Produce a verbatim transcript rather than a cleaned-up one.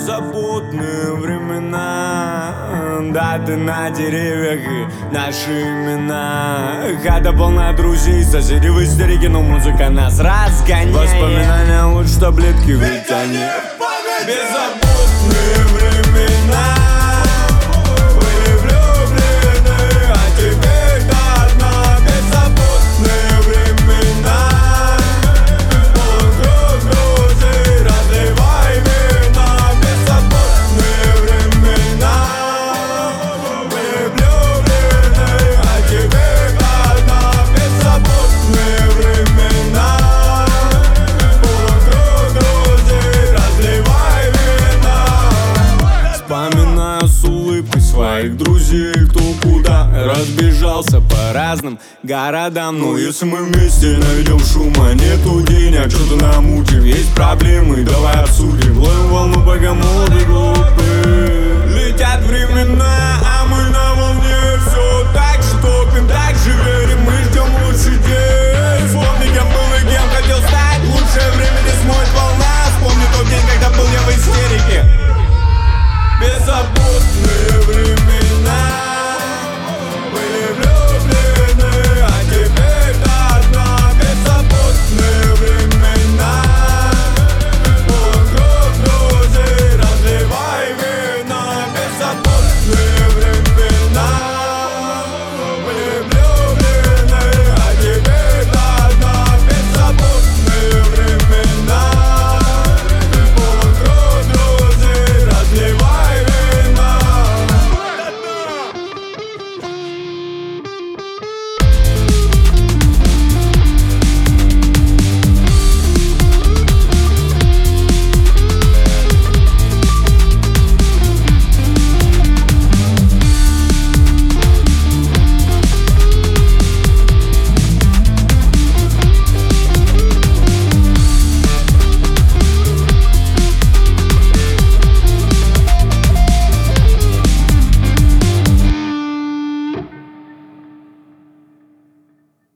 Беззаботные времена, даты на деревьях и наши имена. Хата полна друзей, соседи в истерике, но музыка нас разгоняет. Воспоминания лучше таблетки, ведь они беззаботные времена. Были влюблены, а теперь до дна. Беззаботные времена. Полон круг друзей, разливай вина. Беззаботные времена. Были влюблены, а теперь до дна. Беззаботные времена. Полон круг друзей, разливай вина. Вспоминаю с улыбкой своих друзей, кто куда разбежался по разным городам. Но если мы вместе наведем шума, нету денег, что-то намутим. Есть проблемы, давай обсудим. Ловим волну